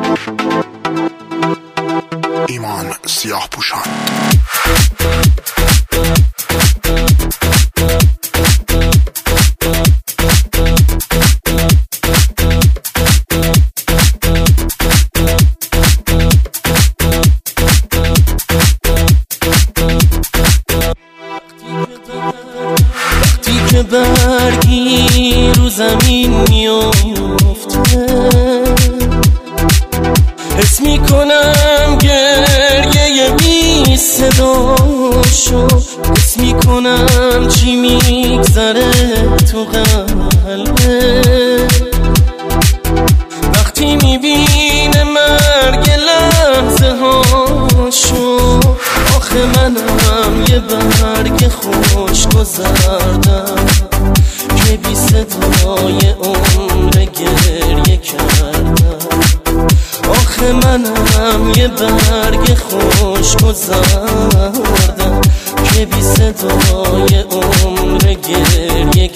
ایمان سیاه پوشان. وقتی که برگی رو زمین میفته، حس میکنم گریه بی صداشو، حس میکنم چی میگذره تو قلبه. وقتی میبینه مرگ لحظه هاشو، آخه منم یه برگ خوش گذردم که بی صدای عمر گریه کردم. آخه منم یه برگ خوش گذردم که بی صدای عمر گریه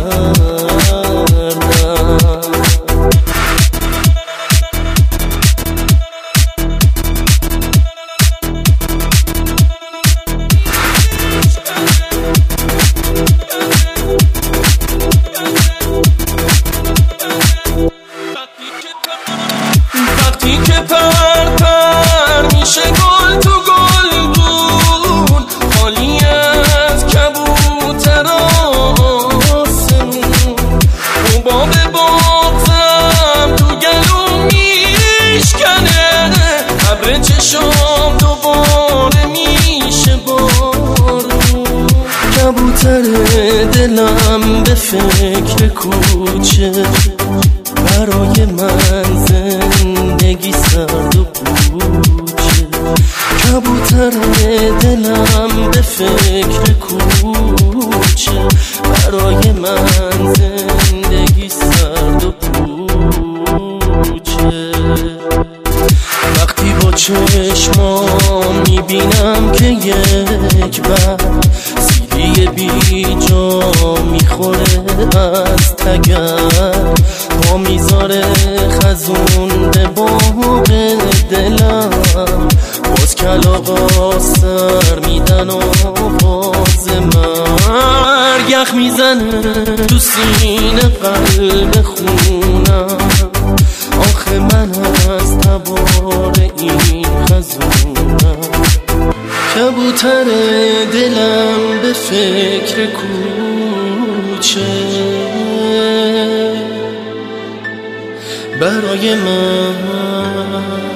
کردم. وقتی که پر میشه گل تو گلدون، خالی از کبوتر آسمون، باب بغضم تو گلوم میشکنه، ابر چشام دوباره میشه بارون. کبوتر دلم به فکر کوچه، برای من زندگی سرد و پوچه. کبوتر دلم به فکر کوچه، برای من زندگی سرد و پوچه. وقتی با چشمام میبینم که یک بر سیلی بی جا میخوره از تگر، با میذاره خزون به باغ دلم، باز کلاغا سر میدن و باز مرگ یخ میزنه تو سینه قلب خونم. آخه من از تبار این خزونم، کبوتر دلم به فکر کوچه، برای من